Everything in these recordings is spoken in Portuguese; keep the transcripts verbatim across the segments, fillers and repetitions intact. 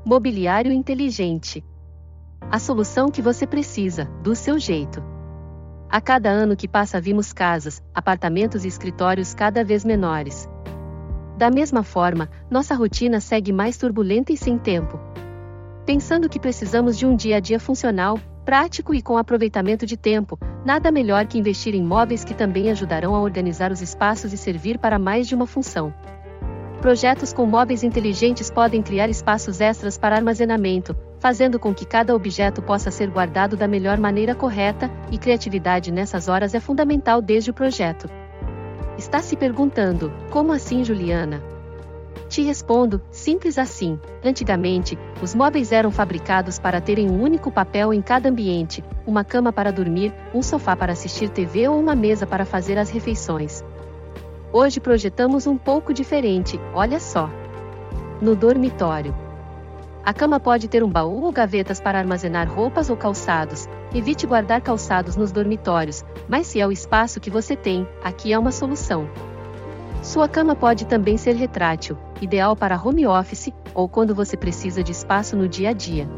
Mobiliário inteligente. A solução que você precisa, do seu jeito. A cada ano que passa vimos casas, apartamentos e escritórios cada vez menores. Da mesma forma, nossa rotina segue mais turbulenta e sem tempo. Pensando que precisamos de um dia a dia funcional, prático e com aproveitamento de tempo, nada melhor que investir em móveis que também ajudarão a organizar os espaços e servir para mais de uma função. Projetos com móveis inteligentes podem criar espaços extras para armazenamento, fazendo com que cada objeto possa ser guardado da melhor maneira correta, e criatividade nessas horas é fundamental desde o projeto. Está se perguntando, como assim, Juliana? Te respondo, simples assim. Antigamente, os móveis eram fabricados para terem um único papel em cada ambiente, uma cama para dormir, um sofá para assistir T V ou uma mesa para fazer as refeições. Hoje projetamos um pouco diferente, olha só. No dormitório. A cama pode ter um baú ou gavetas para armazenar roupas ou calçados. Evite guardar calçados nos dormitórios, mas se é o espaço que você tem, aqui é uma solução. Sua cama pode também ser retrátil, ideal para home office, ou quando você precisa de espaço no dia a dia.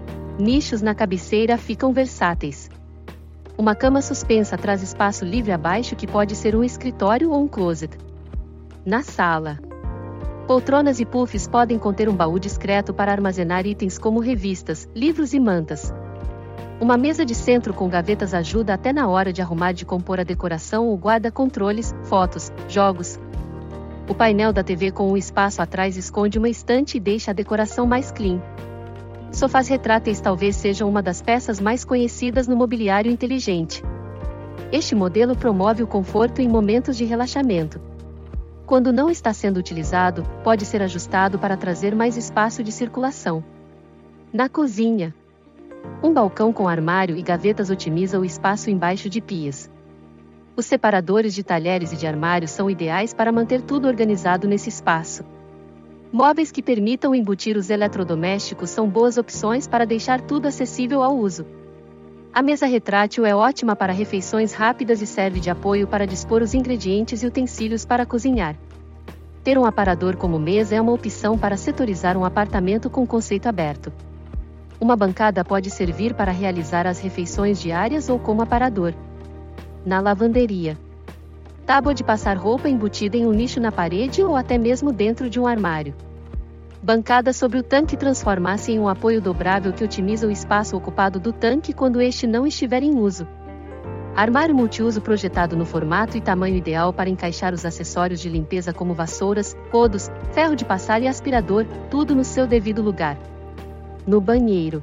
Nichos na cabeceira ficam versáteis. Uma cama suspensa traz espaço livre abaixo que pode ser um escritório ou um closet. Na sala. Poltronas e puffs podem conter um baú discreto para armazenar itens como revistas, livros e mantas. Uma mesa de centro com gavetas ajuda até na hora de arrumar de compor a decoração ou guarda controles, fotos, jogos. O painel da T V com um espaço atrás esconde uma estante e deixa a decoração mais clean. Sofás retráteis talvez sejam uma das peças mais conhecidas no mobiliário inteligente. Este modelo promove o conforto em momentos de relaxamento. Quando não está sendo utilizado, pode ser ajustado para trazer mais espaço de circulação. Na cozinha. Um balcão com armário e gavetas otimiza o espaço embaixo de pias. Os separadores de talheres e de armários são ideais para manter tudo organizado nesse espaço. Móveis que permitam embutir os eletrodomésticos são boas opções para deixar tudo acessível ao uso. A mesa retrátil é ótima para refeições rápidas e serve de apoio para dispor os ingredientes e utensílios para cozinhar. Ter um aparador como mesa é uma opção para setorizar um apartamento com conceito aberto. Uma bancada pode servir para realizar as refeições diárias ou como aparador. Na lavanderia. Tábua de passar roupa embutida em um nicho na parede ou até mesmo dentro de um armário. Bancada sobre o tanque transforma-se em um apoio dobrável que otimiza o espaço ocupado do tanque quando este não estiver em uso. Armário multiuso projetado no formato e tamanho ideal para encaixar os acessórios de limpeza como vassouras, rodos, ferro de passar e aspirador, tudo no seu devido lugar. No banheiro.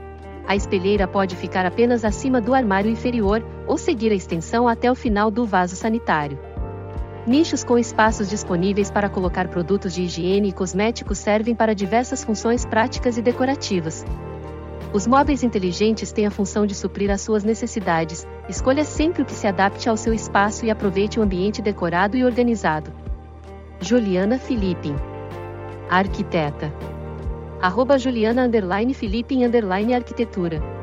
A espelheira pode ficar apenas acima do armário inferior, ou seguir a extensão até o final do vaso sanitário. Nichos com espaços disponíveis para colocar produtos de higiene e cosméticos servem para diversas funções práticas e decorativas. Os móveis inteligentes têm a função de suprir as suas necessidades. Escolha sempre o que se adapte ao seu espaço e aproveite o ambiente decorado e organizado. Juliana Philippin, arquiteta. arroba Juliana underline Philippin underline arquitetura.